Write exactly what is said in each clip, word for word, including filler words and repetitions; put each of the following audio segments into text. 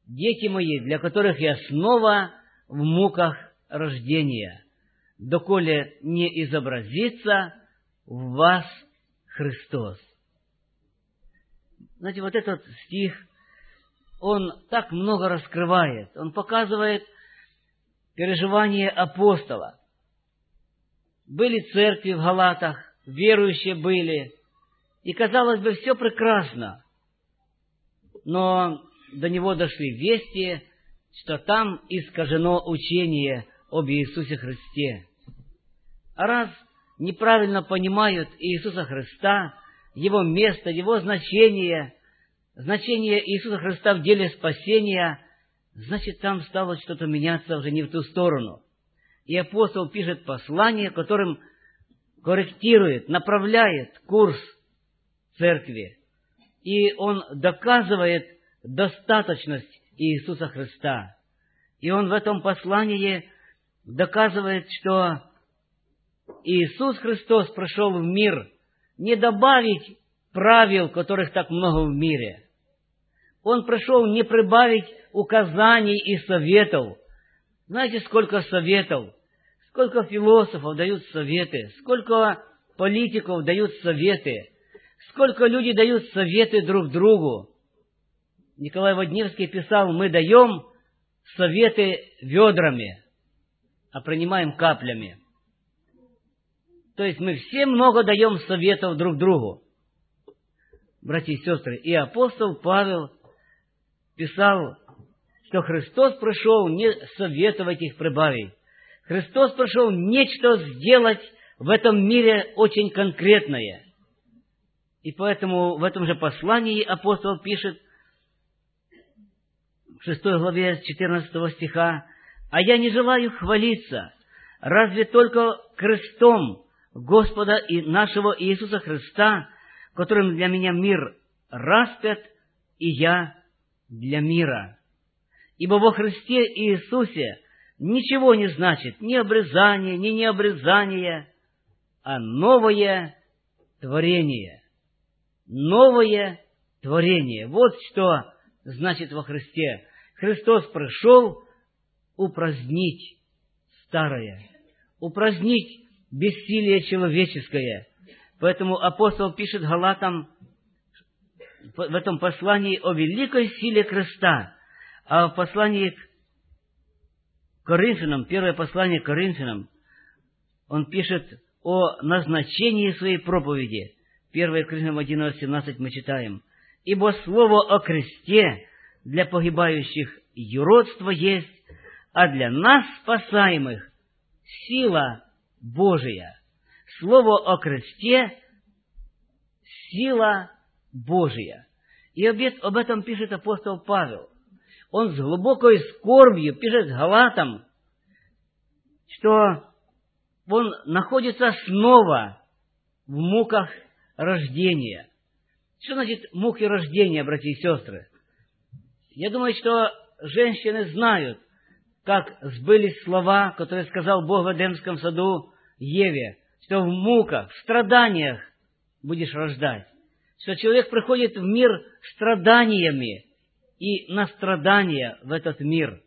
дети мои, для которых я снова в муках рождения, доколе не изобразится в вас Христос». Знаете, вот этот стих, он так много раскрывает, он показывает переживание апостола. Были церкви в Галатах, верующие были, и, казалось бы, все прекрасно, но до него дошли вести, что там искажено учение об Иисусе Христе. А раз неправильно понимают Иисуса Христа, Его место, Его значение, значение Иисуса Христа в деле спасения, значит, там стало что-то меняться уже не в ту сторону. И апостол пишет послание, которым корректирует, направляет курс церкви. И он доказывает достаточность Иисуса Христа. И он в этом послании доказывает, что Иисус Христос пришел в мир не добавить правил, которых так много в мире. Он пришел не прибавить указаний и советов. Знаете, сколько советов, сколько философов дают советы, сколько политиков дают советы, сколько люди дают советы друг другу. Николай Водневский писал: мы даем советы ведрами, а принимаем каплями. То есть мы все много даем советов друг другу. Братья и сестры, и апостол Павел писал, что Христос пришел не советовать их прибавить. Христос пришел нечто сделать в этом мире очень конкретное. И поэтому в этом же послании апостол пишет, в шестой главе четырнадцатого стиха: «А я не желаю хвалиться, разве только крестом Господа и нашего Иисуса Христа, которым для меня мир распят, и я для мира. Ибо во Христе Иисусе ничего не значит ни обрезание, ни необрезание, а новое творение». Новое творение. Вот что значит во Христе. Христос пришел упразднить старое, упразднить бессилие человеческое. Поэтому апостол пишет Галатам в этом послании о великой силе креста, а в послании к Коринфянам, первое послание к Коринфянам, он пишет о назначении своей проповеди. первое Коринфянам одиннадцать семнадцать мы читаем: «Ибо слово о кресте для погибающих юродство есть, а для нас, спасаемых, сила Божия». Слово о кресте — сила Божия. И об этом пишет апостол Павел. Он с глубокой скорбью пишет Галатам, что он находится снова в муках рождения. Что значит муки рождения, братья и сестры? Я думаю, что женщины знают, как сбылись слова, которые сказал Бог в Эдемском саду Еве, что в муках, в страданиях будешь рождать. Что человек приходит в мир страданиями и на страдания в этот мир.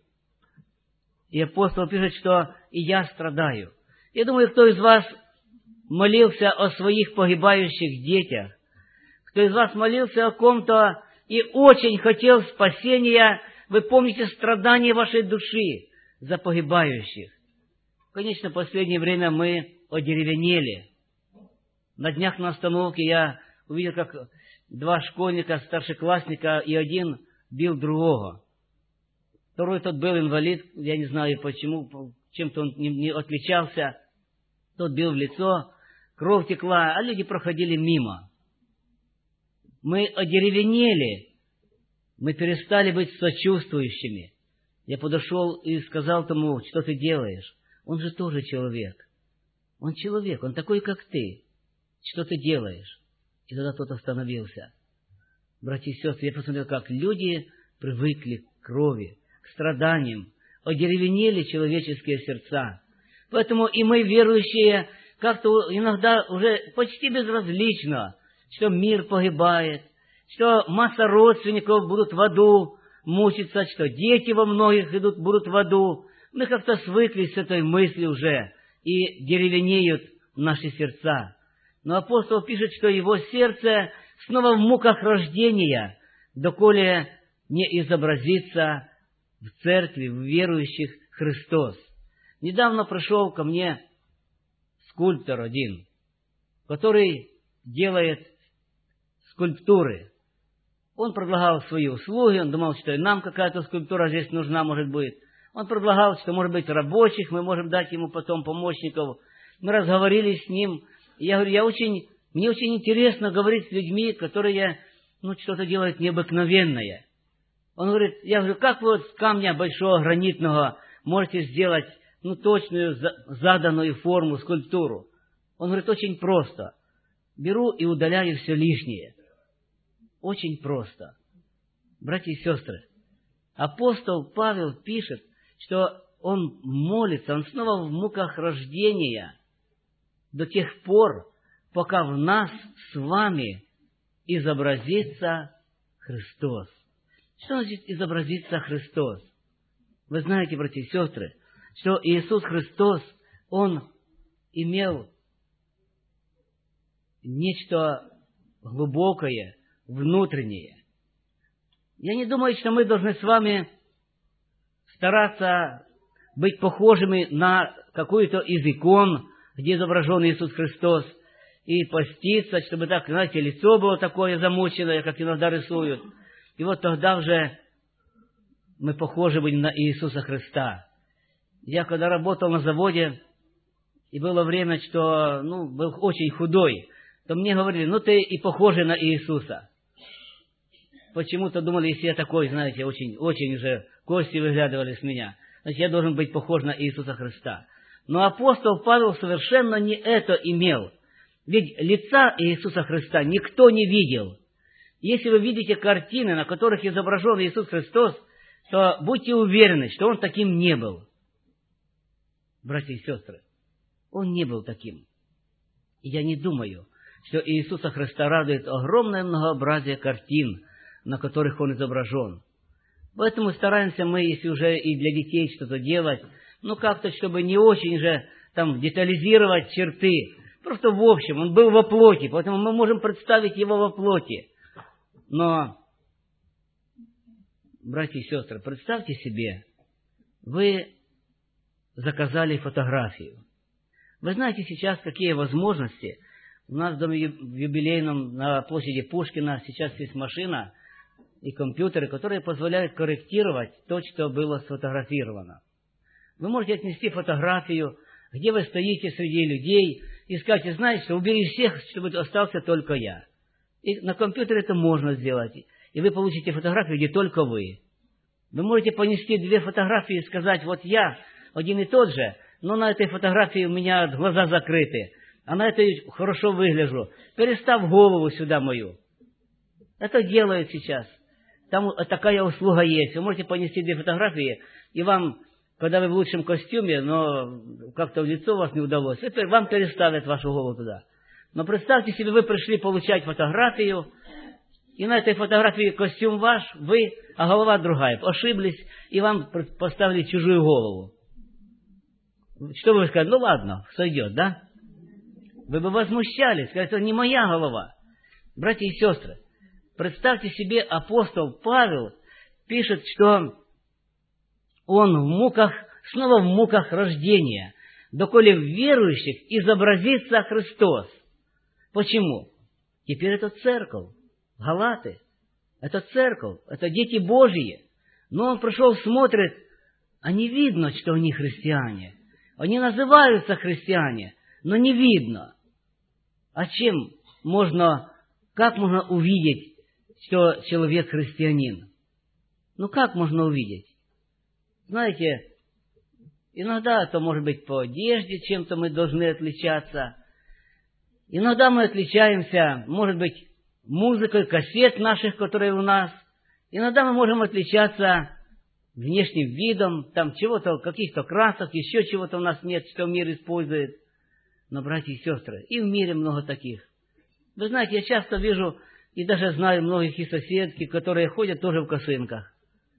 И апостол пишет, что и я страдаю. Я думаю, кто из вас молился о своих погибающих детях, кто из вас молился о ком-то и очень хотел спасения, вы помните страдания вашей души за погибающих. Конечно, в последнее время мы одеревенели. На днях на остановке я увидел, как два школьника, старшеклассника, и один бил другого. Второй тот был инвалид, я не знаю почему, чем-то он не, не отличался. Тот бил в лицо, кровь текла, а люди проходили мимо. Мы одеревенели, мы перестали быть сочувствующими. Я подошел и сказал тому: что ты делаешь? Он же тоже человек. Он человек, он такой, как ты. Что ты делаешь? И тогда тот остановился. Братья и сестры, я посмотрел, как люди привыкли к крови, к страданиям, одеревенели человеческие сердца. Поэтому и мы, верующие, как-то иногда уже почти безразлично, что мир погибает, что масса родственников будут в аду, мучиться, что дети во многих идут, будут в аду. Мы как-то свыклись с этой мыслью уже, и деревенеют наши сердца. Но апостол пишет, что его сердце снова в муках рождения, доколе не изобразится в церкви, в верующих Христос. Недавно пришел ко мне скульптор один, который делает скульптуры. Он предлагал свои услуги, он думал, что и нам какая-то скульптура здесь нужна, может быть. Он предлагал, что, может быть, рабочих, мы можем дать ему потом помощников. Мы разговорились с ним. Я говорю, я очень, мне очень интересно говорить с людьми, которые, ну, что-то делают необыкновенное. Он говорит, я говорю, как вы вот с камня большого гранитного можете сделать, ну, точную заданную форму, скульптуру? Он говорит, очень просто. Беру и удаляю все лишнее. Очень просто. Братья и сестры, апостол Павел пишет, что он молится, он снова в муках рождения до тех пор, пока в нас с вами изобразится Христос. Что значит изобразится Христос? Вы знаете, братья и сестры, что Иисус Христос, Он имел нечто глубокое, внутреннее. Я не думаю, что мы должны с вами стараться быть похожими на какую-то из икон, где изображен Иисус Христос, и поститься, чтобы так, знаете, лицо было такое замученное, как иногда рисуют. И вот тогда уже мы похожи будем на Иисуса Христа. Я когда работал на заводе, и было время, что, ну, был очень худой, то мне говорили, ну, ты и похожий на Иисуса. Почему-то думали, если я такой, знаете, очень, очень уже кости выглядывали с меня, значит, я должен быть похож на Иисуса Христа. Но апостол Павел совершенно не это имел. Ведь лица Иисуса Христа никто не видел. Если вы видите картины, на которых изображен Иисус Христос, то будьте уверены, что Он таким не был. Братья и сестры, Он не был таким. И я не думаю, что Иисуса Христа радует огромное многообразие картин, на которых Он изображен. Поэтому стараемся мы, если уже и для детей что-то делать, ну как-то, чтобы не очень же там детализировать черты. Просто в общем, Он был во плоти, поэтому мы можем представить Его во плоти. Но, братья и сестры, представьте себе, вы заказали фотографию. Вы знаете сейчас, какие возможности. У нас в доме юбилейном на площади Пушкина сейчас есть машина и компьютеры, которые позволяют корректировать то, что было сфотографировано. Вы можете отнести фотографию, где вы стоите среди людей, и сказать, знаете, что убери всех, чтобы остался только я. И на компьютере это можно сделать. И вы получите фотографию, где только вы. Вы можете понести две фотографии и сказать, вот я один и тот же, но на этой фотографии у меня глаза закрыты, а на этой хорошо выгляжу. Перестав голову сюда мою. Это делают сейчас. Там такая услуга есть. Вы можете понести две фотографии, и вам, когда вы в лучшем костюме, но как-то в лицо у вас не удалось, это вам переставят вашу голову туда. Но представьте себе, вы пришли получать фотографию, и на этой фотографии костюм ваш, вы, а голова другая. Ошиблись, и вам поставили чужую голову. Что вы скажете? Ну ладно, сойдет, да? Вы бы возмущались, сказали, это не моя голова. Братья и сестры, представьте себе, апостол Павел пишет, что он в муках, снова в муках рождения, доколе в верующих изобразится Христос. Почему? Теперь это церковь, Галаты, это церковь, это дети Божьи. Но он пришел, смотрит, а не видно, что они христиане. Они называются христиане, но не видно. А чем можно, как можно увидеть, что человек христианин? Ну, как можно увидеть? Знаете, иногда это может быть по одежде, чем-то мы должны отличаться. Иногда мы отличаемся, может быть, музыкой, кассет наших, которые у нас. Иногда мы можем отличаться внешним видом, там чего-то, каких-то красок, еще чего-то у нас нет, что мир использует. Но, братья и сестры, и в мире много таких. Вы знаете, я часто вижу, и даже знаю многих и соседки, которые ходят тоже в косынках.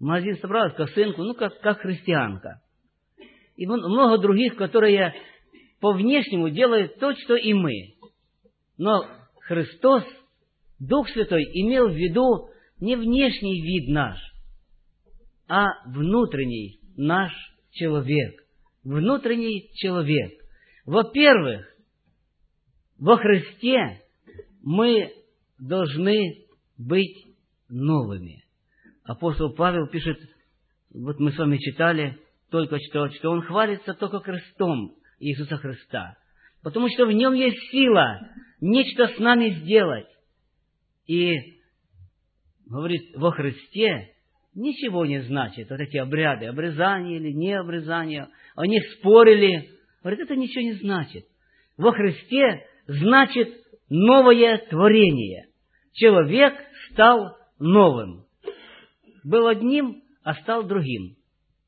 в магазин собралась, косынку, ну, как, как христианка. И много других, которые по внешнему делают то, что и мы. Но Христос, Дух Святой, имел в виду не внешний вид наш, а внутренний наш человек. Внутренний человек. Во-первых, во Христе мы должны быть новыми. Апостол Павел пишет, вот мы с вами читали только что, что он хвалится только крестом Иисуса Христа, потому что в нем есть сила нечто с нами сделать. И, говорит, во Христе ничего не значит вот эти обряды, обрезание или не обрезание. Они спорили. Говорит, это ничего не значит. Во Христе значит новое творение. Человек стал новым. Был одним, а стал другим.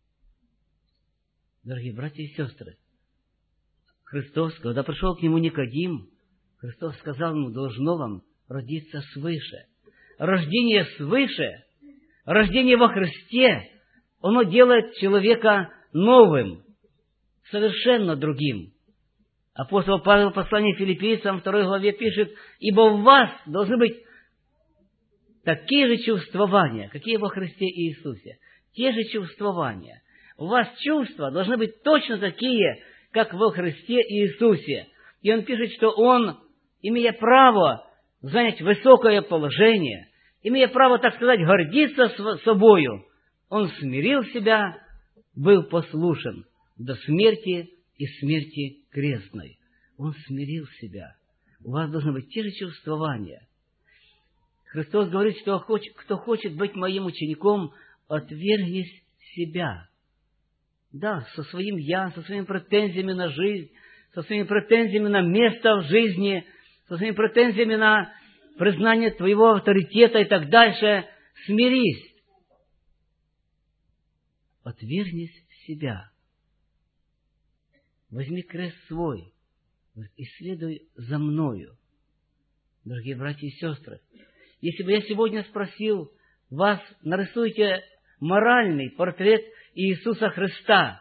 Дорогие братья и сестры, Христос, когда пришел к нему Никодим, Христос сказал ему, должно вам родиться свыше. Рождение свыше, рождение во Христе, оно делает человека новым, совершенно другим. Апостол Павел в послании Филиппийцам второй главе пишет, ибо в вас должны быть такие же чувствования, какие во Христе Иисусе. Те же чувствования. У вас чувства должны быть точно такие, как во Христе Иисусе. И он пишет, что он, имея право занять высокое положение, имея право, так сказать, гордиться собою, он смирил себя, был послушен до смерти и смерти крестной. Он смирил себя. У вас должны быть те же чувствования. Христос говорит, что кто хочет быть моим учеником, отвергнись себя. Да, со своим «я», со своими претензиями на жизнь, со своими претензиями на место в жизни, со своими претензиями на признание твоего авторитета и так дальше, смирись. Отвергнись себя. Возьми крест свой и следуй за мною. Дорогие братья и сестры, если бы я сегодня спросил вас, нарисуйте моральный портрет Иисуса Христа.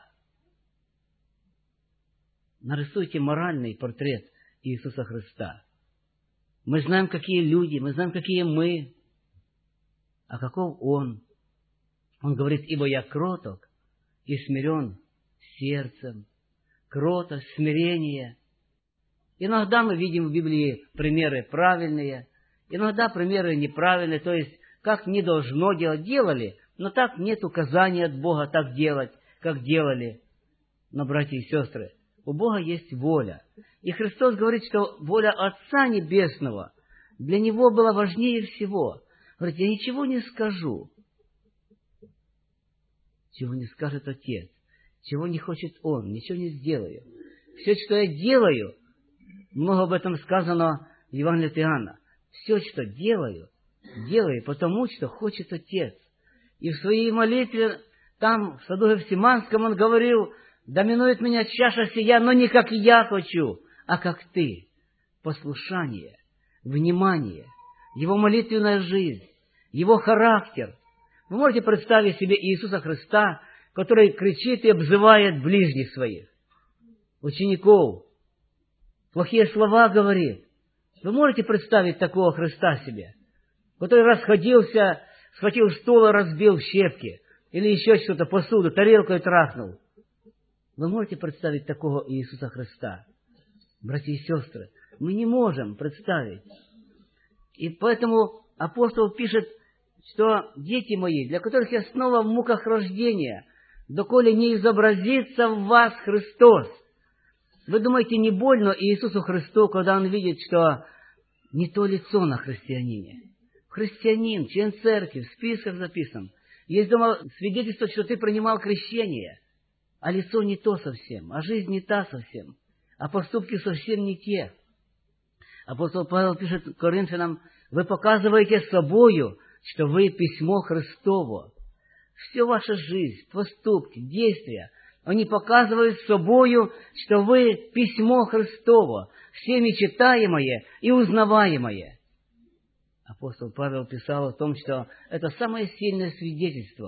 Нарисуйте моральный портрет Иисуса Христа. Мы знаем, какие люди, мы знаем, какие мы, а каков Он. Он говорит, ибо я кроток и смирен сердцем. Кротость, смирение. Иногда мы видим в Библии примеры правильные, иногда примеры неправильные, то есть, как не должно делать, делали, но так нет указания от Бога так делать, как делали. Но, братья и сестры, у Бога есть воля. И Христос говорит, что воля Отца Небесного для Него была важнее всего. Говорит, я ничего не скажу, чего не скажет Отец, чего не хочет Он, ничего не сделаю. Все, что я делаю, много об этом сказано в Евангелии от Иоанна. Все, что делаю, делаю потому, что хочет Отец. И в своей молитве, там, в саду Гефсиманском, он говорил, доминует меня чаша сия, но не как я хочу, а как ты. Послушание, внимание, его молитвенная жизнь, его характер. Вы можете представить себе Иисуса Христа, который кричит и обзывает ближних своих, учеников, плохие слова говорит. Вы можете представить такого Христа себе, который расходился, схватил стул и разбил в щепки, или еще что-то, посуду, тарелкой трахнул. Вы можете представить такого Иисуса Христа? Братья и сестры, мы не можем представить. И поэтому апостол пишет, что дети мои, для которых я снова в муках рождения, доколе не изобразится в вас Христос. Вы думаете, не больно Иисусу Христу, когда Он видит, что не то лицо на христианине? Христианин, член церкви, в списках записан. Есть дома свидетельство, что ты принимал крещение, а лицо не то совсем, а жизнь не та совсем, а поступки совсем не те. Апостол Павел пишет Коринфянам, вы показываете собою, что вы письмо Христово. Все ваша жизнь, поступки, действия, они показывают собою, что вы письмо Христово, всеми читаемое и узнаваемое. Апостол Павел писал о том, что это самое сильное свидетельство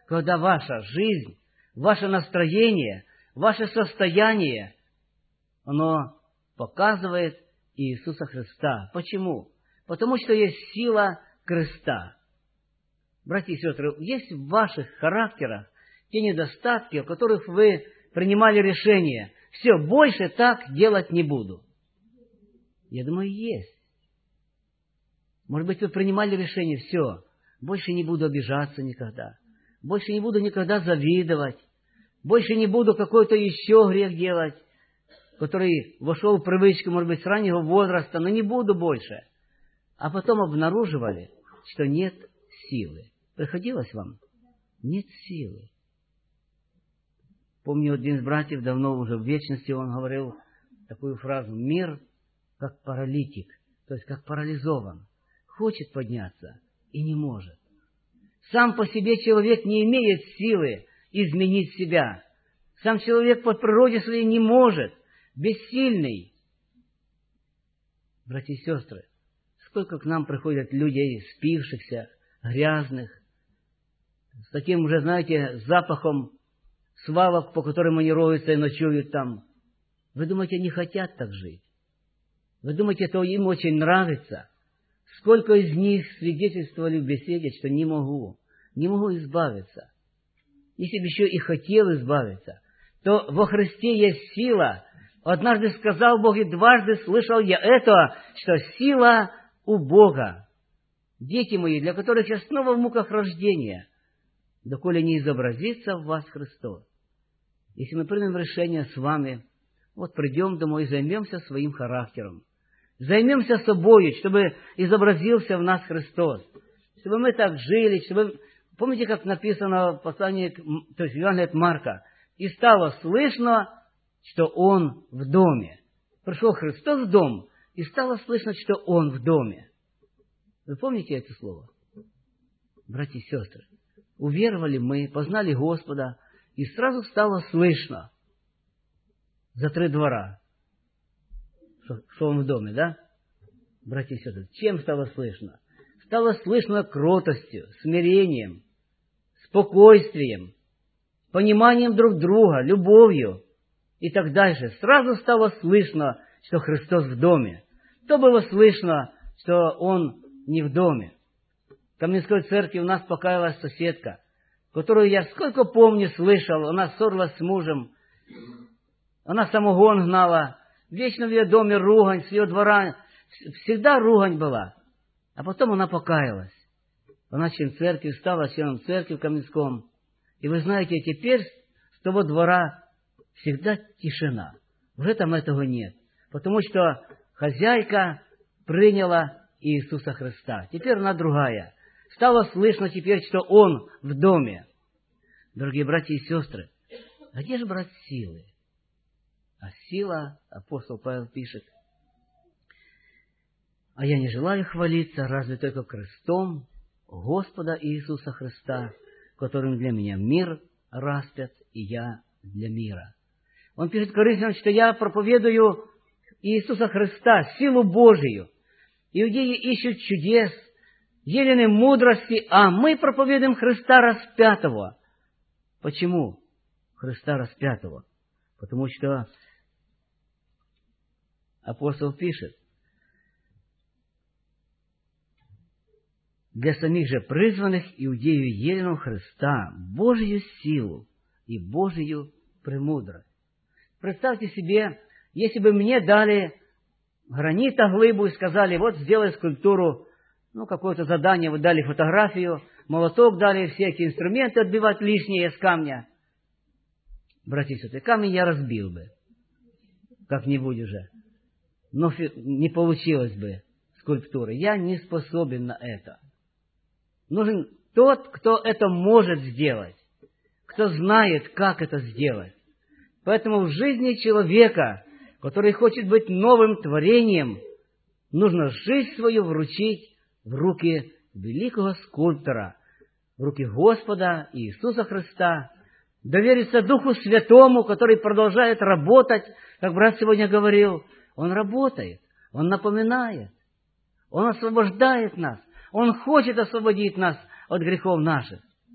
когда ваша жизнь, ваше настроение, ваше состояние, оно показывает Иисуса Христа. Почему? Потому что есть сила креста. Братья и сестры, есть в ваших характерах те недостатки, о которых вы принимали решение. Все, больше так делать не буду. Я думаю, есть. Может быть, вы принимали решение, все, больше не буду обижаться никогда, больше не буду никогда завидовать, больше не буду какой-то еще грех делать, который вошел в привычку, может быть, с раннего возраста, но не буду больше. А потом обнаруживали, что нет силы. Приходилось вам? Нет силы. Помню, один из братьев, давно уже в вечности, он говорил такую фразу: «Мир как паралитик», то есть как парализован. Хочет подняться и не может. Сам по себе человек не имеет силы изменить себя. Сам человек по природе своей не может, бессильный. Братья и сестры, сколько к нам приходят людей, спившихся, грязных, с таким уже, знаете, запахом свалок, по которым они роются и ночуют там. Вы думаете, они хотят так жить? Вы думаете, это им очень нравится? Сколько из них свидетельствовали в беседе, что не могу, не могу избавиться. Если бы еще и хотел избавиться, то во Христе есть сила. Однажды сказал Бог, и дважды слышал я это, что сила у Бога. Дети мои, для которых я снова в муках рождения, доколе не изобразится в вас Христос. Если мы примем решение с вами, вот придем домой и займемся своим характером. Займемся собой, чтобы изобразился в нас Христос. Чтобы мы так жили, чтобы... Помните, как написано в послании, то есть в Евангелии от Марка? «И стало слышно, что Он в доме». Пришел Христос в дом, и стало слышно, что Он в доме. Вы помните это слово? Братья и сестры, уверовали мы, познали Господа, и сразу стало слышно за три двора, что, что Он в доме, да? Братья и сестры, чем стало слышно? Стало слышно кротостью, смирением, спокойствием, пониманием друг друга, любовью и так дальше. Сразу стало слышно, что Христос в доме. То было слышно, что Он не в доме. В Каменской церкви у нас покаялась соседка, которую я сколько помню слышал. Она ссорилась с мужем, она самогон гнала, вечно в ее доме ругань, с ее двора всегда ругань была. А потом она покаялась. Она член церкви, стала членом церкви в Каменском. И вы знаете, теперь с того двора всегда тишина. Уже там этого нет. Потому что хозяйка приняла Иисуса Христа. Теперь она другая. Стало слышно теперь, что Он в доме. Дорогие братья и сестры, а где же брать силы? А сила, апостол Павел пишет: «А я не желаю хвалиться, разве только крестом Господа Иисуса Христа, которым для меня мир распят, и я для мира». Он пишет Коринфянам, что я проповедую Иисуса Христа, силу Божию. Иудеи ищут чудес, елены мудрости, а мы проповедуем Христа распятого. Почему Христа распятого? Потому что апостол пишет: «Для самих же призванных иудею елену Христа Божию силу и Божию премудрость». Представьте себе, если бы мне дали гранита, глыбу и сказали: вот сделай скульптуру, ну, какое-то задание, вы дали фотографию, молоток дали, все эти инструменты отбивать лишнее с камня. Братья и сестры, камень я разбил бы, как-нибудь уже, но не получилось бы скульптуры. Я не способен на это. Нужен тот, кто это может сделать, кто знает, как это сделать. Поэтому в жизни человека, который хочет быть новым творением, нужно жизнь свою вручить в руки великого скульптора, в руки Господа Иисуса Христа, довериться Духу Святому, который продолжает работать, как брат сегодня говорил. Он работает, Он напоминает, Он освобождает нас, Он хочет освободить нас от грехов наших.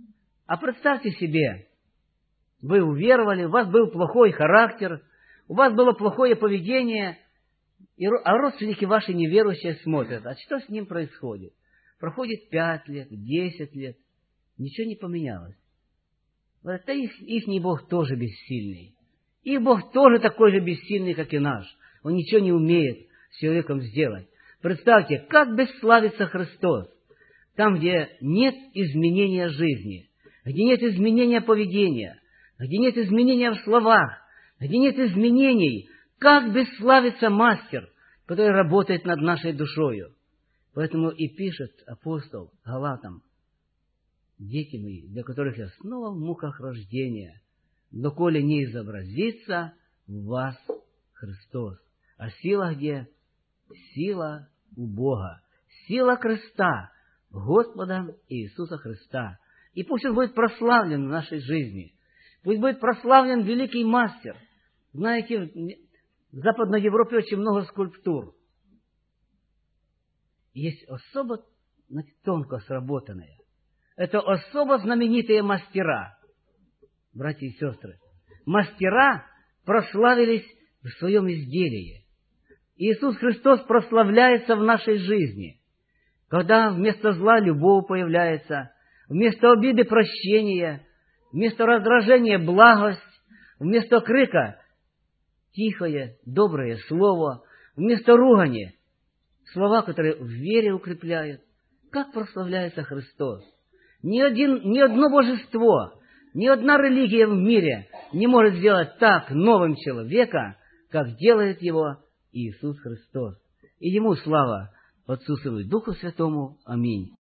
А представьте себе, вы уверовали, у вас был плохой характер, у вас было плохое поведение, а родственники ваши неверующие смотрят. А что с ним происходит? Проходит пять лет, десять лет, ничего не поменялось. Это их, ихний Бог тоже бессильный. Их Бог тоже такой же бессильный, как и наш. Он ничего не умеет с человеком сделать. Представьте, как бесславится Христос. Там, где нет изменения жизни, где нет изменения поведения, где нет изменения в словах, где нет изменений, как бесславится мастер, который работает над нашей душою. Поэтому и пишет апостол Галатам: дети мои, для которых я снова в муках рождения, но коли не изобразится в вас Христос. А сила где? Сила у Бога. Сила креста Господа Иисуса Христа. И пусть Он будет прославлен в нашей жизни. Пусть будет прославлен великий мастер. Знаете, в Западной Европе очень много скульптур. Есть особо тонко сработанные. Это особо знаменитые мастера, братья и сестры. Мастера прославились в своем изделии. Иисус Христос прославляется в нашей жизни, когда вместо зла любовь появляется, вместо обиды прощение, вместо раздражения благость, вместо крика тихое, доброе слово, вместо ругани слова, которые в вере укрепляют. Как прославляется Христос! Ни, один, ни одно божество, ни одна религия в мире не может сделать так новым человека, как делает его Иисус Христос. И Ему слава Отцу Сыну и Духу Святому. Аминь.